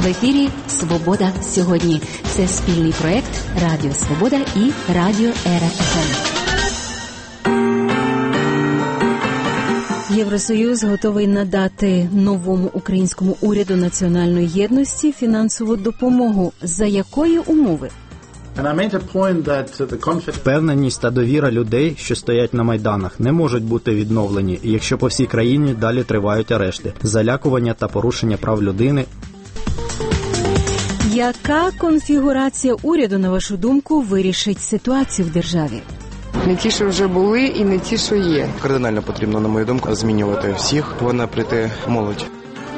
В ефірі «Свобода сьогодні». Це спільний проєкт Радіо Свобода і Радіо Ера ФМ. Євросоюз готовий надати новому українському уряду національної єдності фінансову допомогу. За якої умови? Впевненість та довіра людей, що стоять на майданах, не можуть бути відновлені, якщо по всій країні далі тривають арешти, залякування та порушення прав людини. Яка конфігурація уряду, на вашу думку, вирішить ситуацію в державі? Не ті, що вже були, і не ті, що є. Кардинально потрібно, на мою думку, змінювати всіх. Повинна прийти молодь.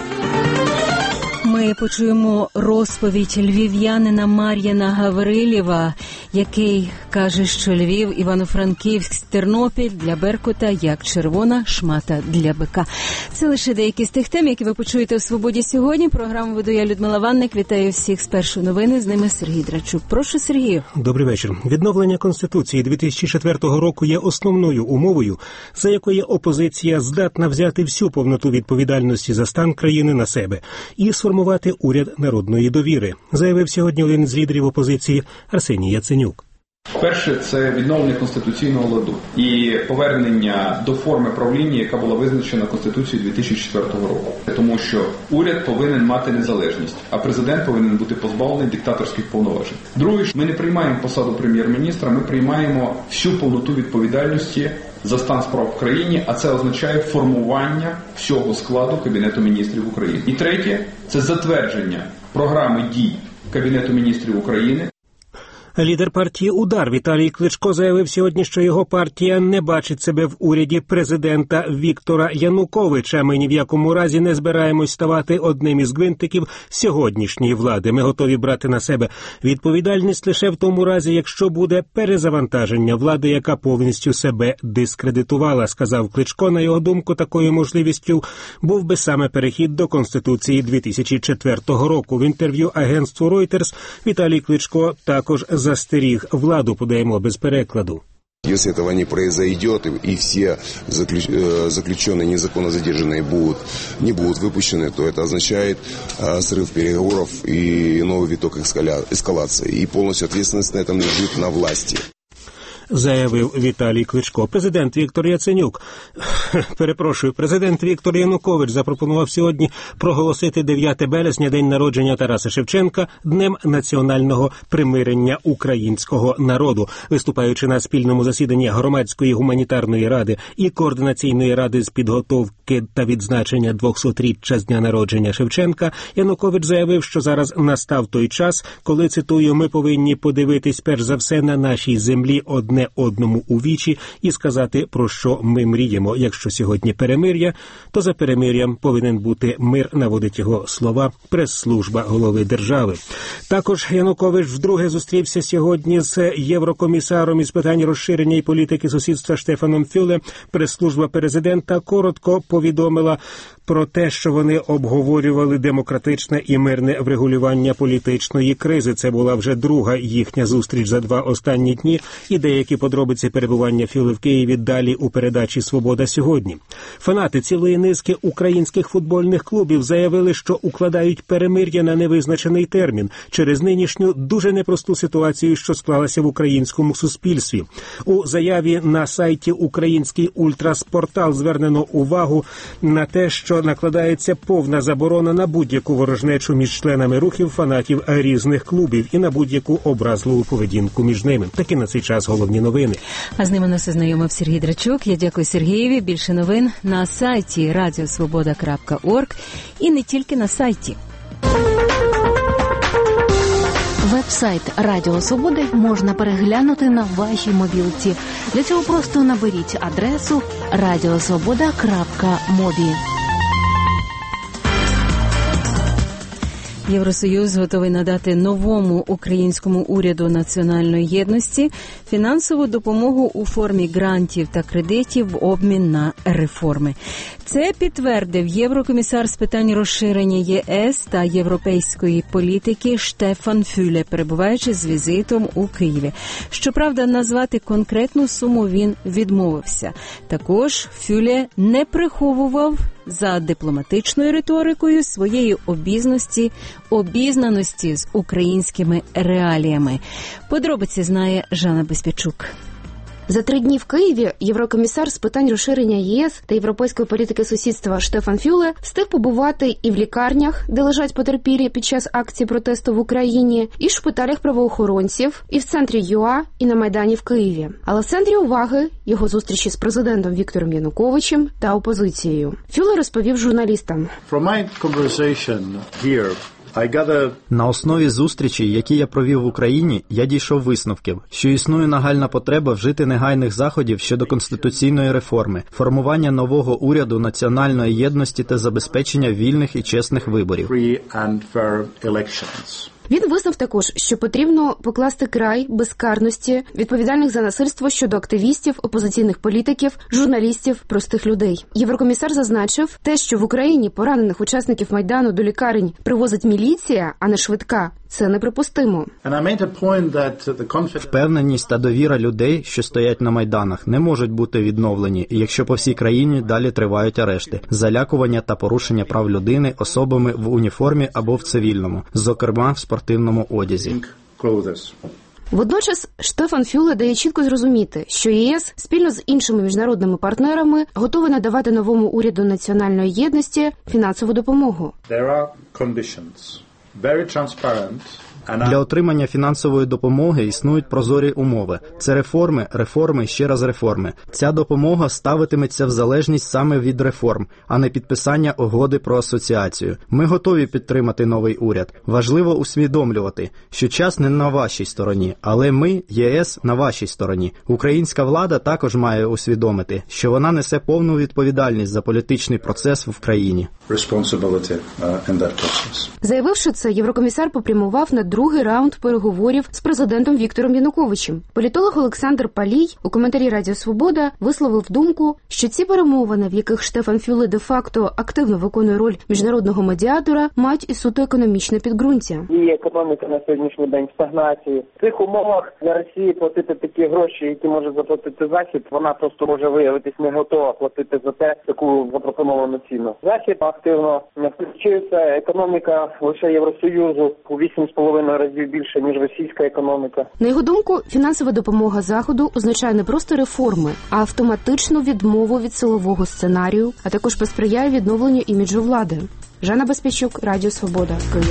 Ми почуємо розповідь львів'янина Мар'яна Гаврилєва, який каже, що Львів, Івано-Франківськ, Тернопіль для Беркута як червона шмата для бика. Це лише деякі з тих тем, які ви почуєте у «Свободі сьогодні». Програму веду я, Людмила Ванник. Вітаю всіх з першої новини. З ними Сергій Драчук. Прошу, Сергію. Добрий вечір. Відновлення Конституції 2004 року є основною умовою, за якої опозиція здатна взяти всю повноту відповідальності за стан країни на себе і сформувати уряд народної довіри, заявив сьогодні один з лідерів опозиції Арсеній Яценюк. Перше – це відновлення конституційного ладу і повернення до форми правління, яка була визначена Конституцією 2004 року. Тому що уряд повинен мати незалежність, а президент повинен бути позбавлений диктаторських повноважень. Друге, ми не приймаємо посаду прем'єр-міністра, ми приймаємо всю повноту відповідальності за стан справ в країні, а це означає формування всього складу Кабінету міністрів України. І третє – це затвердження програми дій Кабінету міністрів України. Лідер партії «Удар» Віталій Кличко заявив сьогодні, що його партія не бачить себе в уряді президента Віктора Януковича. Ми ні в якому разі не збираємось ставати одним із гвинтиків сьогоднішньої влади. Ми готові брати на себе відповідальність лише в тому разі, якщо буде перезавантаження влади, яка повністю себе дискредитувала, сказав Кличко. На його думку, такою можливістю був би саме перехід до Конституції 2004 року. В інтерв'ю агентству Reuters Віталій Кличко також застеріг: владу подаємо без перекладу. Если этого не произойдет, и все заключенные, незаконно задержанные не будут выпущены, то это означает срыв переговоров и новый виток эскалации. И полностью ответственность на этом лежит на власти. Заявив Віталій Кличко. Президент Віктор Янукович запропонував сьогодні проголосити 9 березня, день народження Тараса Шевченка, Днем національного примирення українського народу. Виступаючи на спільному засіданні Громадської гуманітарної ради і Координаційної ради з підготовки та відзначення 200-річчя з дня народження Шевченка, Янукович заявив, що зараз настав той час, коли, цитую, ми повинні подивитись перш за все на нашій землі одне одному у вічі і сказати, про що ми мріємо. Якщо сьогодні перемир'я, то за перемир'ям повинен бути мир, наводить його слова прес-служба голови держави. Також Янукович вдруге зустрівся сьогодні з єврокомісаром із питань розширення і політики сусідства Штефаном Фюле. Прес-служба президента коротко повідомила про те, що вони обговорювали демократичне і мирне врегулювання політичної кризи. Це була вже друга їхня зустріч за 2 останні дні, і деякі подробиці перебування Фюле в Києві далі у передачі «Свобода сьогодні». Фанати цілої низки українських футбольних клубів заявили, що укладають перемир'я на невизначений термін через нинішню дуже непросту ситуацію, що склалася в українському суспільстві. У заяві на сайті «Український ультраспортал» звернено увагу на те, що накладається повна заборона на будь-яку ворожнечу між членами рухів фанатів різних клубів і на будь-яку образливу поведінку між ними. Такі на цей час головні новини. А з ними нас ознайомив Сергій Драчук. Я дякую Сергієві. Більше новин на сайті radiosvoboda.org і не тільки на сайті. Веб-сайт Радіо Свободи можна переглянути на вашій мобілці. Для цього просто наберіть адресу radiosvoboda.mobi. Євросоюз готовий надати новому українському уряду національної єдності фінансову допомогу у формі грантів та кредитів в обмін на реформи. Це підтвердив єврокомісар з питань розширення ЄС та європейської політики Штефан Фюле, перебуваючи з візитом у Києві. Щоправда, назвати конкретну суму він відмовився. Також Фюле не приховував за дипломатичною риторикою своєї обізнаності з українськими реаліями. Подробиці знає Жанна Безпечук. За 3 дні в Києві єврокомісар з питань розширення ЄС та європейської політики сусідства Штефан Фюле встиг побувати і в лікарнях, де лежать потерпілі під час акції протесту в Україні, і в шпиталях правоохоронців, і в центрі ЮА, і на Майдані в Києві. Але в центрі уваги його зустрічі з президентом Віктором Януковичем та опозицією. Фюле розповів журналістам. На основі зустрічей, які я провів в Україні, я дійшов висновків, що існує нагальна потреба вжити негайних заходів щодо конституційної реформи, формування нового уряду національної єдності та забезпечення вільних і чесних виборів. Він визнав також, що потрібно покласти край безкарності відповідальних за насильство щодо активістів, опозиційних політиків, журналістів, простих людей. Єврокомісар зазначив, те, що в Україні поранених учасників Майдану до лікарень привозить міліція, а не швидка, це неприпустимо. Впевненість та довіра людей, що стоять на Майданах, не можуть бути відновлені, якщо по всій країні далі тривають арешти, залякування та порушення прав людини особами в уніформі або в цивільному, зокрема в спортивному одязі. Водночас Штефан Фюле дає чітко зрозуміти, що ЄС спільно з іншими міжнародними партнерами готові надавати новому уряду національної єдності фінансову допомогу. Для отримання фінансової допомоги існують прозорі умови. Це реформи, ще раз реформи. Ця допомога ставитиметься в залежність саме від реформ, а не підписання угоди про асоціацію. Ми готові підтримати новий уряд. Важливо усвідомлювати, що час не на вашій стороні, але ми, ЄС, на вашій стороні. Українська влада також має усвідомити, що вона несе повну відповідальність за політичний процес в країні. Заявивши це, єврокомісар попрямував на другий раунд переговорів з президентом Віктором Януковичем. Політолог Олександр Палій у коментарі Радіо Свобода висловив думку, що ці перемовини, в яких Штефан Фюле де-факто активно виконує роль міжнародного медіатора, мають і суто економічне підґрунтя. І економіка на сьогоднішній день в стагнації. В цих умовах для Росії платити такі гроші, які може заплатити Захід, вона просто може виявитись не готова платити за таку запропоновану ціну. Захід активно не включився, економіка лише Євросоюзу у 8,5 разів більше, ніж російська економіка. На його думку, фінансова допомога Заходу означає не просто реформи, а автоматичну відмову від силового сценарію, а також посприяє відновленню іміджу влади. Жанна Безпечук, Радіо Свобода, Київ.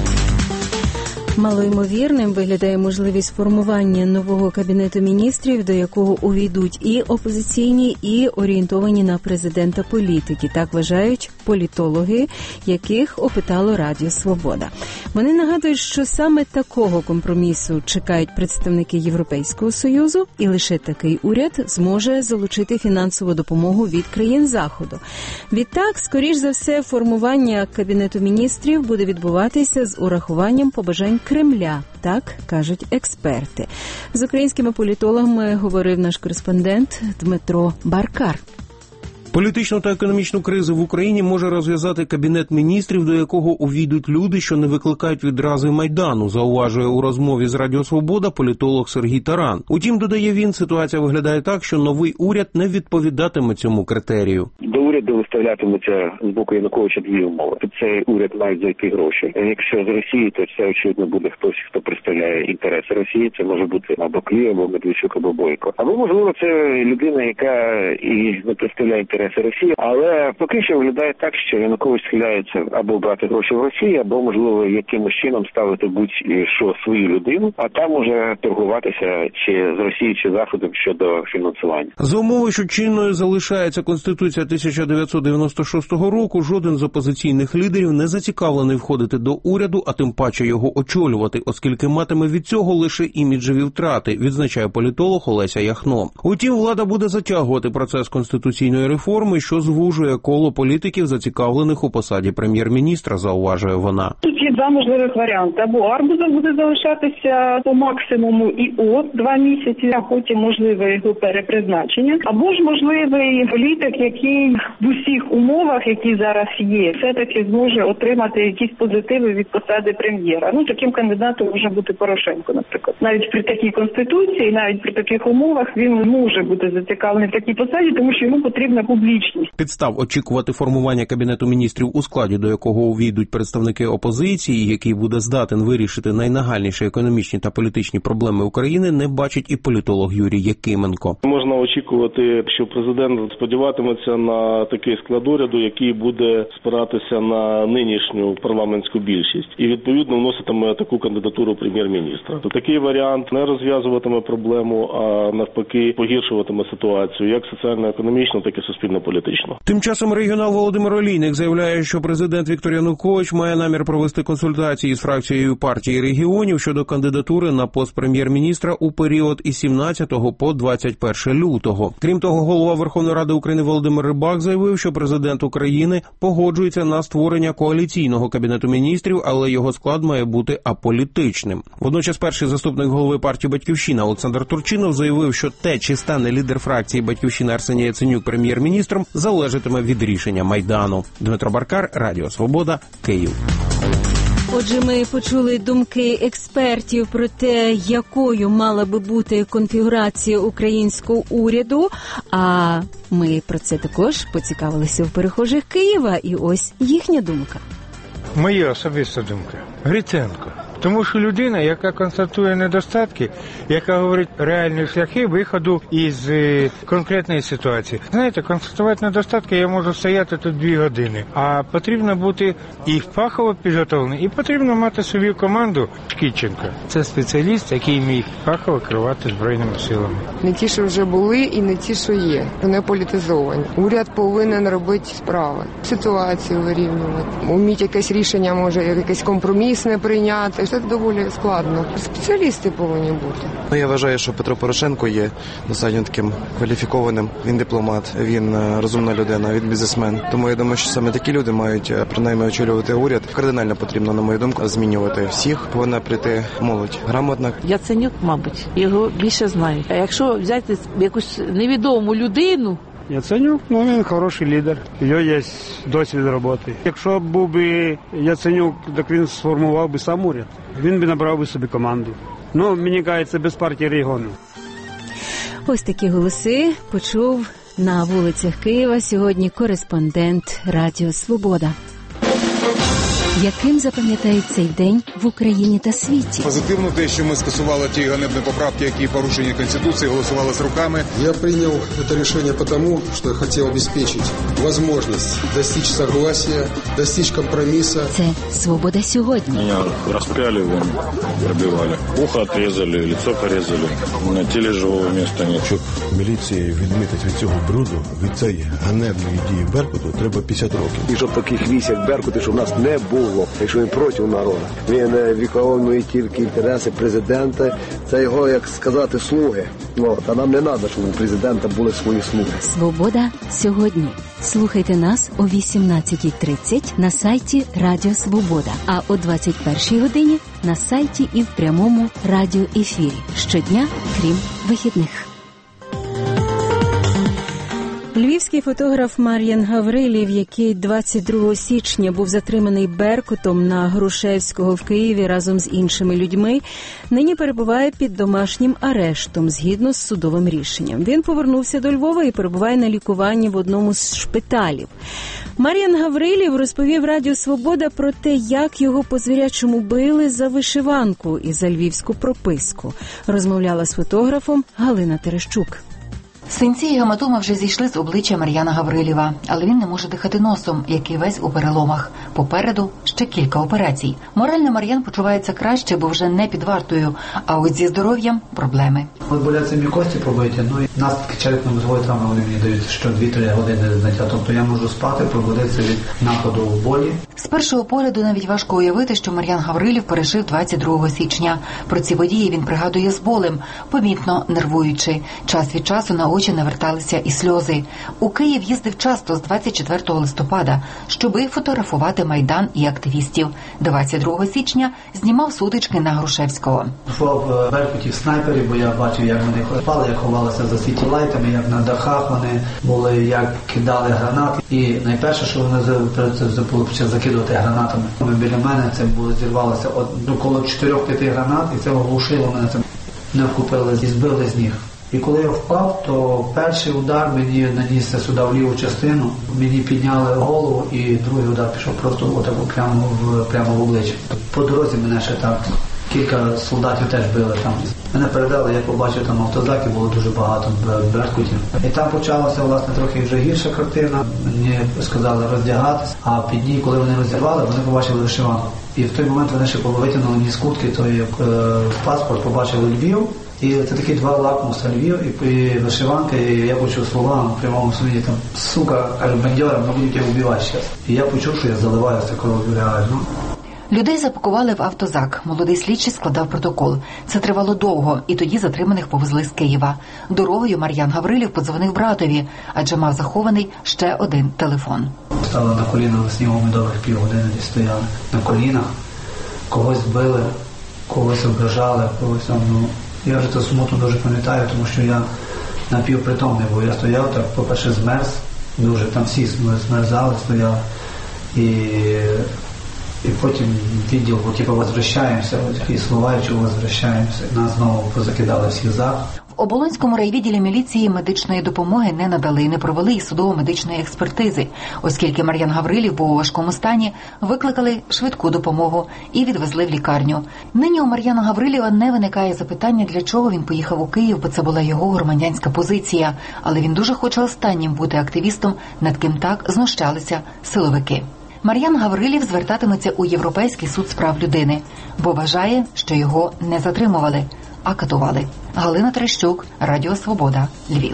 Малоймовірним виглядає можливість формування нового Кабінету міністрів, до якого увійдуть і опозиційні, і орієнтовані на президента політики. Так вважають політологи, яких опитало Радіо Свобода. Вони нагадують, що саме такого компромісу чекають представники Європейського Союзу, і лише такий уряд зможе залучити фінансову допомогу від країн Заходу. Відтак, скоріш за все, формування Кабінету міністрів буде відбуватися з урахуванням побажань Кремля, так кажуть експерти. З українськими політологами говорив наш кореспондент Дмитро Баркар. Політичну та економічну кризу в Україні може розв'язати Кабінет міністрів, до якого увійдуть люди, що не викликають відрази Майдану, зауважує у розмові з Радіо Свобода політолог Сергій Таран. Утім, додає він, ситуація виглядає так, що новий уряд не відповідатиме цьому критерію. До уряду виставлятимуться з боку Януковича 2 умови. Цей уряд має зайти гроші. Якщо з Росії, то це, очевидно, буде хтось, хто представляє інтереси Росії. Це може бути або Клі, або Медведчук, або Бойко. Або, можливо, це людина, яка і не представляє інтереси Росії, але поки що виглядає так, що Янукович схиляється або брати гроші в Росії, або, можливо, якимось чином ставити будь-що свою людину, а там уже торгуватися чи з Росією, чи Заходом щодо фінансування. За умови, що чинною залишається Конституція 1996 року, жоден з опозиційних лідерів не зацікавлений входити до уряду, а тим паче його очолювати, оскільки матиме від цього лише іміджеві втрати, відзначає політолог Олеся Яхно. Утім, влада буде затягувати процес конституційної реформи, що звужує коло політиків, зацікавлених у посаді прем'єр-міністра, зауважує вона. Тут є 2 можливих варіанти. Або Арбузов буде залишатися по максимуму ІО 2 місяці, а потім можливе його перепризначення. Або ж можливий політик, який в усіх умовах, які зараз є, все-таки зможе отримати якісь позитиви від посади прем'єра. Таким кандидатом може бути Порошенко, наприклад. Навіть при такій конституції, навіть при таких умовах він може бути зацікавлений в такій посаді, тому що йому потрібна публічність. Підстав очікувати формування Кабінету міністрів, у складі до якого увійдуть представники опозиції, який буде здатен вирішити найнагальніші економічні та політичні проблеми України, не бачить і політолог Юрій Якименко. Можна очікувати, що президент сподіватиметься на такий склад уряду, який буде спиратися на нинішню парламентську більшість і відповідно вноситиме таку кандидатуру прем'єр-міністра. Такий варіант не розв'язуватиме проблему, а навпаки погіршуватиме ситуацію як соціально-економічно, так і суспільно-політично. Тим часом регіонал Володимир Олійник заявляє, що президент Віктор Янукович має намір провести консультації з фракцією партії регіонів щодо кандидатури на пост прем'єр-міністра у період із 17 по 21 лютого. Крім того, голова Верховної Ради України Володимир Рибак заявив, що президент України погоджується на створення коаліційного кабінету міністрів, але його склад має бути аполітичним. Водночас перший заступник голови партії «Батьківщина» Олександр Турчинов заявив, що те, чи стане лідер фракції «Батьківщина» Арсеній Яценюк прем'єр-міністром, залежатиме від рішення Майдану. Дмитро Баркар, Радіо Свобода, Київ. Отже, ми почули думки експертів про те, якою мала би бути конфігурація українського уряду, а ми про це також поцікавилися в перехожих Києва, і ось їхня думка. Моя особиста думка. Гриценко. Тому що людина, яка констатує недостатки, яка говорить реальні шляхи виходу із конкретної ситуації. Знаєте, констатувати недостатки я можу стояти тут 2 години, а потрібно бути і фахово підготовлений, і потрібно мати свою команду. Кіченко – це спеціаліст, який міг фахово керувати Збройними силами. Не ті, що вже були, і не ті, що є. Вони політизовані. Уряд повинен робити справи, ситуацію вирівнювати. Уміть якесь рішення, може, якесь компромісне прийняти. Це доволі складно. Спеціалісти повинні бути. Я вважаю, що Петро Порошенко є достатньо таким кваліфікованим. Він дипломат, він розумна людина, він бізнесмен. Тому я думаю, що саме такі люди мають принаймні очолювати уряд. Кардинально потрібно, на мою думку, змінювати всіх. Повинна прийти молодь грамотна. Яценюк, мабуть, його більше знають. А якщо взяти якусь невідому людину, Яценюк, він хороший лідер, його є досвід роботи. Якщо б був би Яценюк, так він сформував би сам уряд. Він би набрав би собі команду. Мені кажеться, без партії регіону. Ось такі голоси почув на вулицях Києва сьогодні кореспондент Радіо Свобода. Яким запам'ятають цей день в Україні та світі? Позитивно те, що ми скасували ті ганебні поправки, які порушені Конституції, голосували з руками. Я прийняв це рішення тому, що хотів забезпечити можливість достичь согласия, достичь компромису. Це «Свобода сьогодні». Мене розп'яли, пробивали. Ухо отрізали, лицо порізали. На тілі живого місця немає. Щоб міліції відмитися від цього бруду, від цієї ганебної дії Беркуту, треба 50 років. І щоб таких військ, як Беркути, щоб в нас не було. Якщо він проти народу, він виконує тільки інтереси президента, це його, як сказати, слуги. А нам не треба, щоб у президента були свої слуги. «Свобода сьогодні». Слухайте нас о 18:30 на сайті Радіо Свобода, а о 21:00 годині на сайті і в прямому радіоефірі. Щодня, крім вихідних. Львівський фотограф Мар'ян Гаврилів, який 22 січня був затриманий Беркутом на Грушевського в Києві разом з іншими людьми, нині перебуває під домашнім арештом згідно з судовим рішенням. Він повернувся до Львова і перебуває на лікуванні в одному з шпиталів. Мар'ян Гаврилів розповів Радіо Свобода про те, як його по-звірячому били за вишиванку і за львівську прописку. Розмовляла з фотографом Галина Терещук. Синці і гематоми вже зійшли з обличчя Мар'яна Гаврилєва, але він не може дихати носом, який весь у переломах. Попереду ще кілька операцій. Морально Мар'ян почувається краще, бо вже не під вартою, а от зі здоров'ям проблеми. Болять самі кості пробиті, і наслідки черепно-мозгової травми вони мені дають що 2-3 години заняття. Тобто я можу спати, пробудитися від нападу в болі. З першого погляду навіть важко уявити, що Мар'ян Гаврилєв пережив 22 січня. Про ці події він пригадує з болем, помітно нервуючи. Час від часу на очі наверталися і сльози. У Київ їздив часто з 24 листопада, щоби фотографувати Майдан і активістів. 22 січня знімав сутички на Грушевського. В Беркуті в снайпері, бо я бачив, як вони ховали, як ховалися за сітілайтами, як на дахах вони були, як кидали гранати. І найперше, що вони забули закидувати гранатами. Біля мене це було зірвалося коло 4-5 гранат, і це оглушило мене. Це не вкупили і збили з ніг. І коли я впав, то перший удар мені нанісся сюди в ліву частину, мені підняли голову, і другий удар пішов просто отако прямо в обличчя. По дорозі мене ще так кілька солдатів теж били там. Мене передали, я побачив там автозаки, було дуже багато в Беркуті. І там почалася, власне, трохи вже гірша картина. Мені сказали роздягатися, а під ній, коли вони роздягали, вони побачили вишиванку. І в той момент вони ще витягнули мені з куртки той паспорт, побачили Львів. І це такі два лакмуса: Львів і вишиванка, і я почув слова в прямому смислі там: сука, кажу, бандьора, ми будемо тебе вбивати зараз. І я почув, що я заливаюся кров'ю реально. Людей запакували в автозак. Молодий слідчий складав протокол. Це тривало довго, і тоді затриманих повезли з Києва. Дорогою Мар'ян Гаврилів подзвонив братові, адже мав захований ще один телефон. Стали на коліна на снігу, ми добрих півгодини десь стояли. На колінах, когось били, когось ображали, когось там, Я вже цю смуту дуже пам'ятаю, тому що я напівпритомний був. Я стояв так, по-перше, змерз, дуже, там всі змерзали, стояли. І потім відділ, возвращаємося, такі слова, що возвращаємося. Нас знову позакидали всі за. В Оболонському райвідділі міліції медичної допомоги не надали і не провели і судово-медичної експертизи. Оскільки Мар'ян Гаврилів був у важкому стані, викликали швидку допомогу і відвезли в лікарню. Нині у Мар'яна Гаврилєва не виникає запитання, для чого він поїхав у Київ, бо це була його громадянська позиція. Але він дуже хоче останнім бути активістом, над ким так знущалися силовики. Мар'ян Гаврилів звертатиметься у Європейський суд з прав людини, бо вважає, що його не затримували, а катували. Галина Терещук, Радіо Свобода, Львів.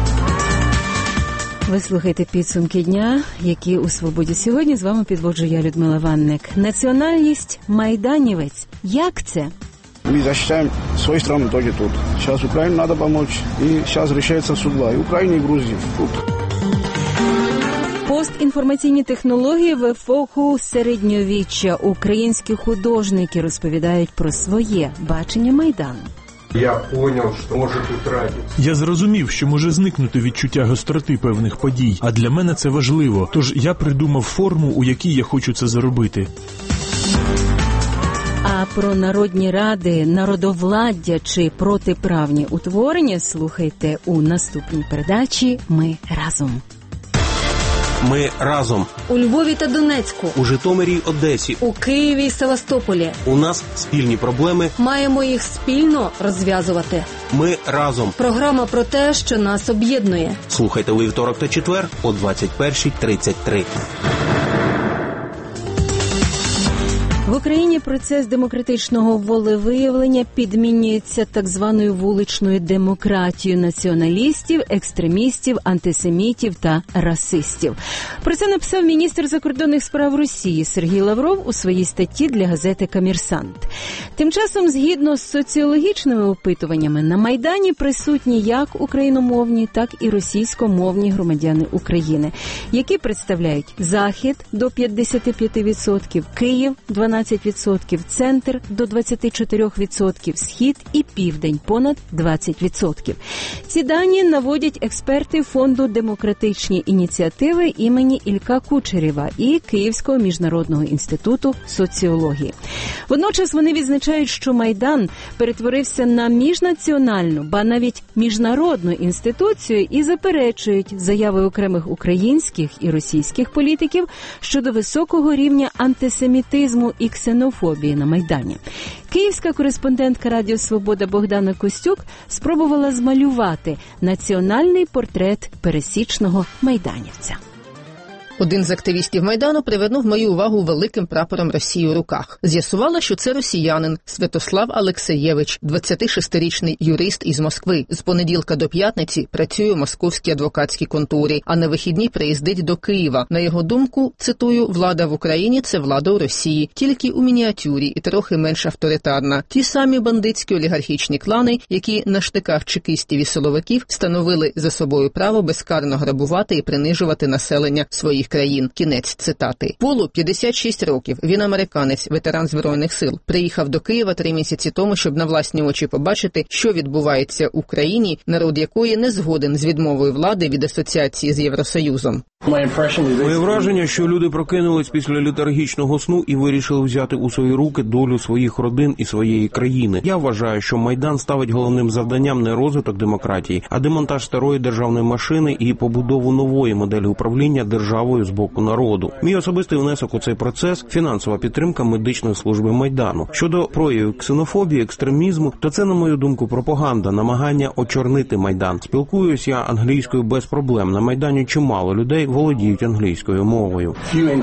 Ви слухаєте підсумки дня, які у «Свободі» сьогодні. З вами підводжу я, Людмила Ванник. Національність майданівець. Як це? Мы защищаем свою страну тоже тут. Сейчас Украине надо помочь. И сейчас решается судьба. И Украине, и Грузии тут. Постінформаційні технології в епоху середньовіччя. Українські художники розповідають про своє бачення Майдану. Я зрозумів, що може зникнути відчуття гостроти певних подій, а для мене це важливо. Тож я придумав форму, у якій я хочу це зробити. А про народні ради, народовладдя чи протиправні утворення слухайте у наступній передачі «Ми разом». Ми разом. У Львові та Донецьку. У Житомирі й Одесі. У Києві й Севастополі. У нас спільні проблеми. Маємо їх спільно розв'язувати. Ми разом. Програма про те, що нас об'єднує. Слухайте у вівторок та четвер о 21:33. В Україні процес демократичного волевиявлення підмінюється так званою вуличною демократією націоналістів, екстремістів, антисемітів та расистів. Про це написав міністр закордонних справ Росії Сергій Лавров у своїй статті для газети «Комерсант». Тим часом, згідно з соціологічними опитуваннями, на Майдані присутні як україномовні, так і російськомовні громадяни України, які представляють Захід до 55%, Київ – 12%, Центр – до 24%, Схід і Південь – понад 20%. Ці дані наводять експерти Фонду демократичні ініціативи імені Ілька Кучерєва і Київського міжнародного інституту соціології. Водночас вони відзначають, що Майдан перетворився на міжнаціональну, ба навіть міжнародну інституцію і заперечують заяви окремих українських і російських політиків щодо високого рівня антисемітизму і ксенофобії на Майдані. Київська кореспондентка Радіо Свобода Богдана Костюк спробувала змалювати національний портрет пересічного майданівця. Один з активістів Майдану привернув мою увагу великим прапором Росії у руках. З'ясувала, що це росіянин Святослав Алексеєвич, 26-річний юрист із Москви. З понеділка до п'ятниці працює у московській адвокатській конторі, а на вихідні приїздить до Києва. На його думку, цитую, «влада в Україні – це влада у Росії, тільки у мініатюрі і трохи менш авторитарна. Ті самі бандитські олігархічні клани, які на штиках чекістів і силовиків становили за собою право безкарно грабувати і принижувати населення своїх країн». Кінець цитати. Полу 56 років. Він американець, ветеран Збройних сил. Приїхав до Києва 3 місяці тому, щоб на власні очі побачити, що відбувається у країні, народ якої не згоден з відмовою влади від асоціації з Євросоюзом. Моє враження, що люди прокинулись після літаргічного сну і вирішили взяти у свої руки долю своїх родин і своєї країни. Я вважаю, що Майдан ставить головним завданням не розвиток демократії, а демонтаж старої державної машини і побудову нової моделі управління державою з боку народу. Мій особистий внесок у цей процес – фінансова підтримка медичної служби Майдану. Щодо проявів ксенофобії, екстремізму, то це, на мою думку, пропаганда, намагання очорнити Майдан. Спілкуюсь я англійською без проблем. На Майдані чимало людей володіють англійською мовою.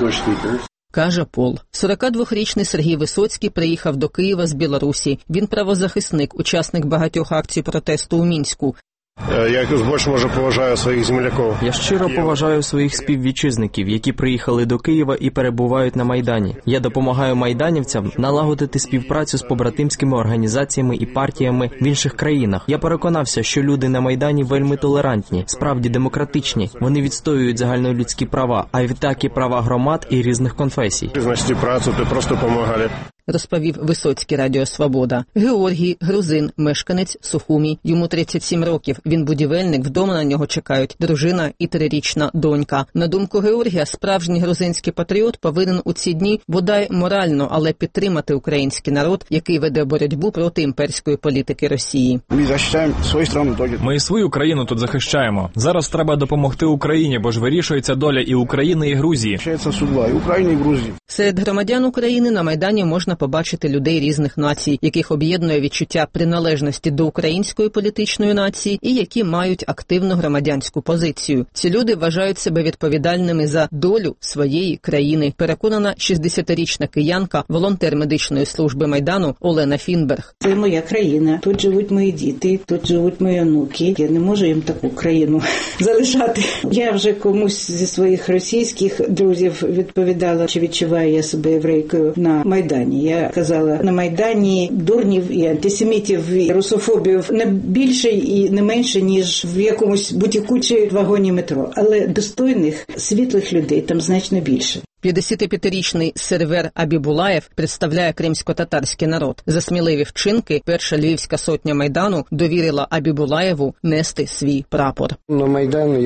Каже Пол. 42-річний Сергій Висоцький приїхав до Києва з Білорусі. Він правозахисник, учасник багатьох акцій протесту у Мінську. Я якось більше, може, поважаю своїх земляків. Я щиро поважаю своїх співвітчизників, які приїхали до Києва і перебувають на Майдані. Я допомагаю майданівцям налагодити співпрацю з побратимськими організаціями і партіями в інших країнах. Я переконався, що люди на Майдані вельми толерантні, справді демократичні. Вони відстоюють загальнолюдські права, а відтак і права громад і різних конфесій. Знайти працю, ти просто допомагали. Розповів Висоцький Радіо Свобода. Георгій, грузин, мешканець Сухумі. Йому 37 років. Він будівельник, вдома на нього чекають дружина і 3-річна донька. На думку Георгія, справжній грузинський патріот повинен у ці дні бодай морально, але підтримати український народ, який веде боротьбу проти імперської політики Росії. Ми захищаємо свою країну. Ми і свою країну тут захищаємо. Зараз треба допомогти Україні, бо ж вирішується доля і України, і Грузії. Судьба і України, і Грузії. Серед громадян України на Майдані можна побачити людей різних націй, яких об'єднує відчуття приналежності до української політичної нації і які мають активну громадянську позицію. Ці люди вважають себе відповідальними за долю своєї країни, переконана 60-річна киянка, волонтер медичної служби Майдану Олена Фінберг. Це моя країна, тут живуть мої діти, тут живуть мої онуки. Я не можу їм таку країну залишати. Я вже комусь зі своїх російських друзів відповідала, чи відчуваю я себе єврейкою на Майдані. Я казала, на Майдані дурнів і антисемітів, і русофобів не більше і не менше, ніж в якомусь бутіку чи вагоні метро. Але достойних, світлих людей там значно більше. 55-річний Сервер Абібулаєв представляє кримсько-татарський народ. За сміливі вчинки перша Львівська сотня Майдану довірила Абібулаєву нести свій прапор. На Майдан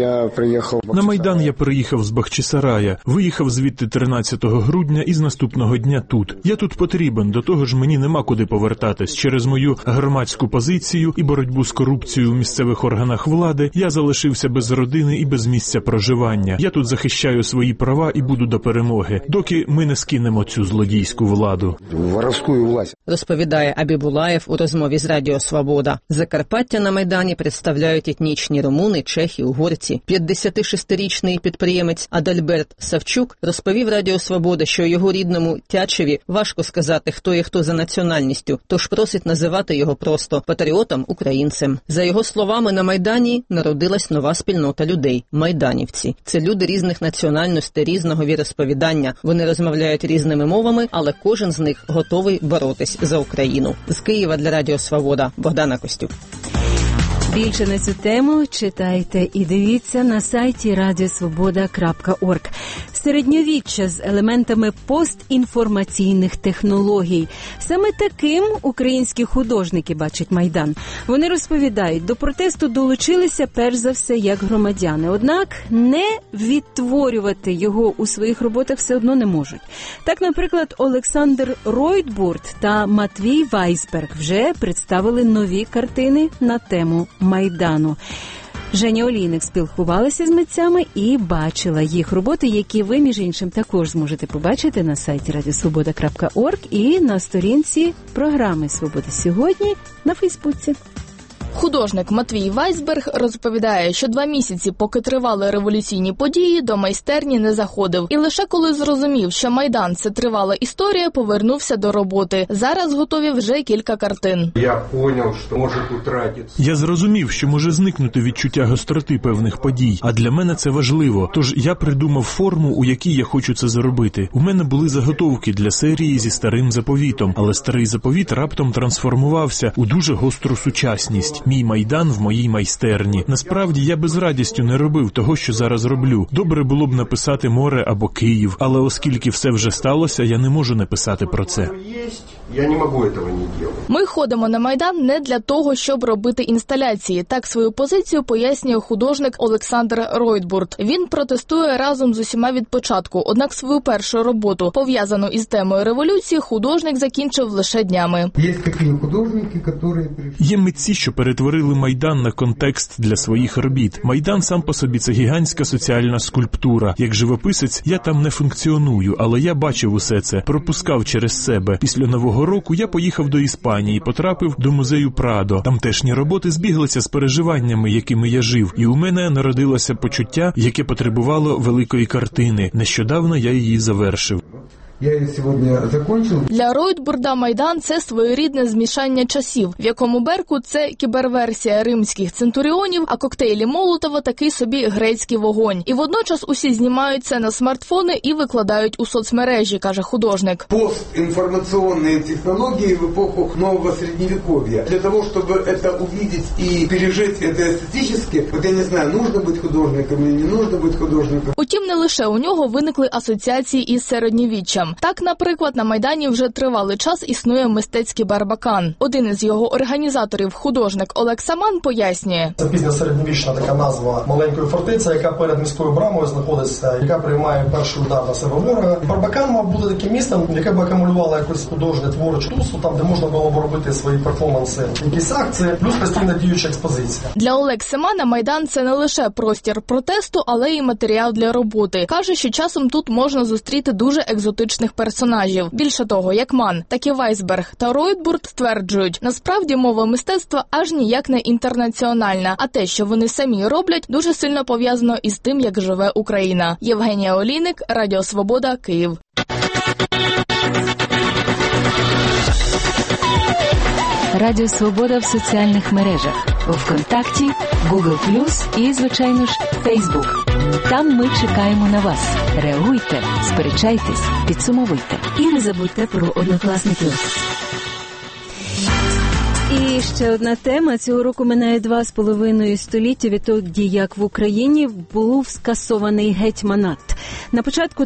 я приїхав з Бахчисарая. Виїхав звідти 13 грудня і з наступного дня тут. Я тут потрібен, до того ж мені нема куди повертатись. Через мою громадську позицію і боротьбу з корупцією у місцевих органах влади я залишився без родини і без місця проживання. Я тут захищаю свої права і буду до перемоги, доки ми не скинемо цю злодійську владу. Воровську власть. Розповідає Абібулаєв у розмові з Радіо Свобода. Закарпаття на Майдані представляють етнічні румуни, чехи, угорці. 56-річний підприємець Адальберт Савчук розповів Радіо Свобода, що його рідному Тячеві важко сказати, хто є хто за національністю, тож просить називати його просто патріотом-українцем. За його словами, на Майдані народилась нова спільнота людей – майданівці. Це люди різних національностей, різного віросповідання. Вони розмовляють різними мовами, але кожен з них готовий боротись за Україну. З Києва для Радіо Свобода Богдана Костюк. Більше на цю тему читайте і дивіться на сайті radiosvoboda.org. Середньовіччя з елементами постінформаційних технологій. Саме таким українські художники бачать Майдан. Вони розповідають, до протесту долучилися перш за все як громадяни. Однак не відтворювати його у своїх роботах все одно не можуть. Так, наприклад, Олександр Ройтбурт та Матвій Вайсберг вже представили нові картини на тему Майдану. Женя Олійник спілкувалася з митцями і бачила їх роботи, які ви, між іншим, також зможете побачити на сайті radiosvoboda.org і на сторінці програми «Свобода сьогодні» на Фейсбуці. Художник Матвій Вайсберг розповідає, що 2 місяці, поки тривали революційні події, до майстерні не заходив. І лише коли зрозумів, що Майдан – це тривала історія, повернувся до роботи. Зараз готові вже кілька картин. Я зрозумів, що може зникнути відчуття гостроти певних подій, а для мене це важливо. Тож я придумав форму, у якій я хочу це зробити. У мене були заготовки для серії зі старим заповітом, але старий заповіт раптом трансформувався у дуже гостру сучасність. Мій Майдан в моїй майстерні. Насправді, я би з радістю не робив того, що зараз роблю. Добре було б написати море або Київ, але оскільки все вже сталося, я не можу не писати про це. Я не можу цього не робити. Ми ходимо на Майдан не для того, щоб робити інсталяції. Так свою позицію пояснює художник Олександр Ройтбурд. Він протестує разом з усіма від початку. Однак свою першу роботу, пов'язану із темою революції, художник закінчив лише днями. Є митці, що перетворили Майдан на контекст для своїх робіт. Майдан сам по собі – це гігантська соціальна скульптура. Як живописець я там не функціоную, але я бачив усе це, пропускав через себе. Після Нового року я поїхав до Іспанії, потрапив до музею Прадо. Тамтешні роботи збіглися з переживаннями, якими я жив, і у мене народилося почуття, яке потребувало великої картини. Нещодавно я її завершив. Я її сьогодні закінчив. Для Ройтбурда Майдан – це своєрідне змішання часів, в якому Беркут – це кіберверсія римських центуріонів, а коктейлі Молотова – такий собі грецький вогонь. І водночас усі знімають це на смартфони і викладають у соцмережі, каже художник. Постінформаційні технології в епоху нового середньовіков'я. Для того, щоб це побачити і пережити це естетично, от я не знаю, нужно бути художником чи не нужно бути художником. Утім, не лише у нього виникли асоціації із середньовіччям. Так, наприклад, на Майдані вже тривалий час існує мистецький барбакан. Один із його організаторів, художник Олег Саман, пояснює. Це пізня середньовічна така назва маленької фортеці, яка перед міською брамою знаходиться, яка приймає перший удар на себе ворога. Барбакан мав бути таким містом, яке б акумулювало якусь художню творчу тусу, там, де можна було б робити свої перформанси, якісь акції, плюс постійно діюча експозиція. Для Олега Самана Майдан – це не лише простір протесту, але й матеріал для роботи. Каже, що часом тут можна зустріти дуже екзотичних персонажів. Більше того, як Ман, так і Вайсберг та Ройтбурд стверджують, насправді мова мистецтва аж ніяк не інтернаціональна, а те, що вони самі роблять, дуже сильно пов'язано із тим, як живе Україна. Євгенія Олійник, Радіо Свобода, Київ. Радіо Свобода в соціальних мережах. ВКонтакті, Google+, і, звичайно ж, Фейсбук. Там ми чекаємо на вас. Реагуйте, сперечайтесь, підсумовуйте. І не забудьте про Однокласників. І ще одна тема. Цього року минає 2,5 століття відтоді, як в Україні був скасований гетьманат. На початку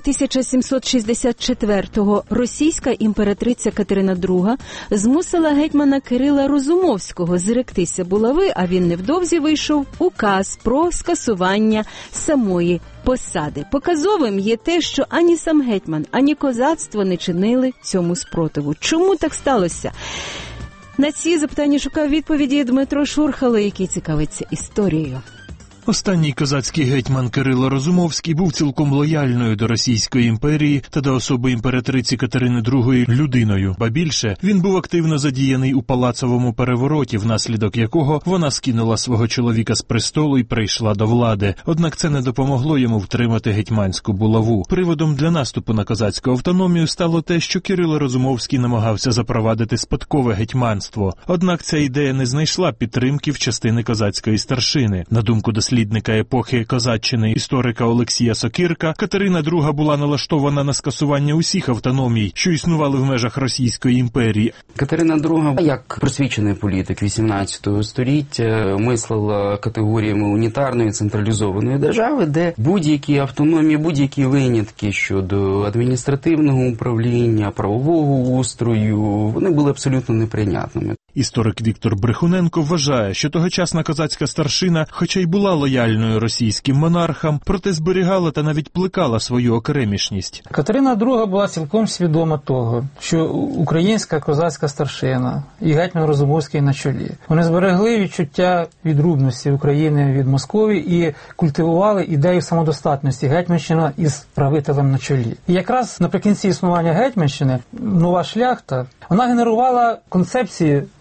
1764-го російська імператриця Катерина II змусила гетьмана Кирила Розумовського зректися булави, а він невдовзі вийшов указ про скасування самої посади. Показовим є те, що ані сам гетьман, ані козацтво не чинили цьому спротиву. Чому так сталося? На ці запитання шукав відповіді Дмитро Шурхало, який цікавиться історією. Останній козацький гетьман Кирило Розумовський був цілком лояльною до Російської імперії та до особи імператриці Катерини II людиною. Ба більше, він був активно задіяний у палацовому перевороті, внаслідок якого вона скинула свого чоловіка з престолу і прийшла до влади. Однак це не допомогло йому втримати гетьманську булаву. Приводом для наступу на козацьку автономію стало те, що Кирило Розумовський намагався запровадити спадкове гетьманство. Однак ця ідея не знайшла підтримки в частини козацької старшини. На думку дослідника епохи козаччини історика Олексія Сокирка, Катерина II була налаштована на скасування усіх автономій, що існували в межах Російської імперії. Катерина II, як просвічений політик 18 століття, мислила категоріями унітарної централізованої держави, де будь-які автономії, будь-які винятки щодо адміністративного управління, правового устрою, вони були абсолютно неприйнятними. Історик Віктор Брехуненко вважає, що тогочасна козацька старшина, хоча й була лояльною російським монархам, проте зберігала та навіть плекала свою окремішність. Катерина II була цілком свідома того, що українська козацька старшина і гетьман Розумовський на чолі. Вони зберегли відчуття відрубності України від Московії і культивували ідею самодостатності гетьманщина із правителем на чолі. І якраз наприкінці існування гетьманщини нова шляхта, вона генерувала концепції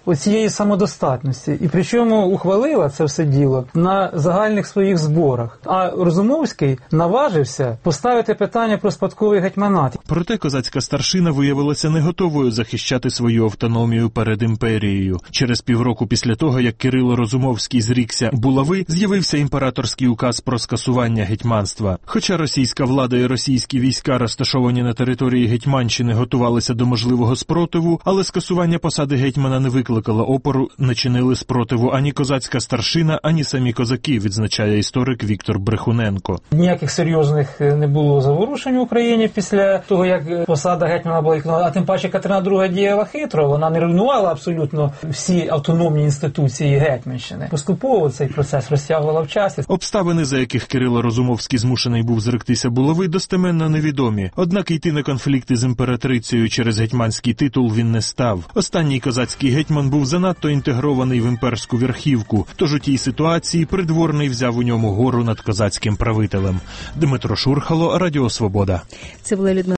оцієї самодостатності. І причому ухвалила це все діло на загальних своїх зборах. А Розумовський наважився поставити питання про спадковий гетьманат. Проте козацька старшина виявилася не готовою захищати свою автономію перед імперією. Через півроку після того, як Кирило Розумовський зрікся булави, з'явився імператорський указ про скасування гетьманства. Хоча російська влада і російські війська, розташовані на території Гетьманщини, готувалися до можливого спротиву, але скасування посади гетьмана не викликало опору, не чинили спротиву ані козацька старшина, ані самі козаки, відзначає історик Віктор Брехуненко. Ніяких серйозних не було заворушень в Україні після того, як посада гетьмана була виконана. А тим паче Катерина II діяла хитро, вона не руйнувала абсолютно всі автономні інституції Гетьманщини. Поступово цей процес розтягувала в часі. Обставини, за яких Кирило Розумовський змушений був зректися булави, достеменно невідомі. Однак йти на конфлікти з імператрицею через гетьманський титул він не став. Останній козацький гетьман був занадто інтегрований в імперську верхівку, тож у тій ситуації придворний взяв у ньому гору над козацьким правителем. Дмитро Шурхало, Радіо Свобода. Це була Людмила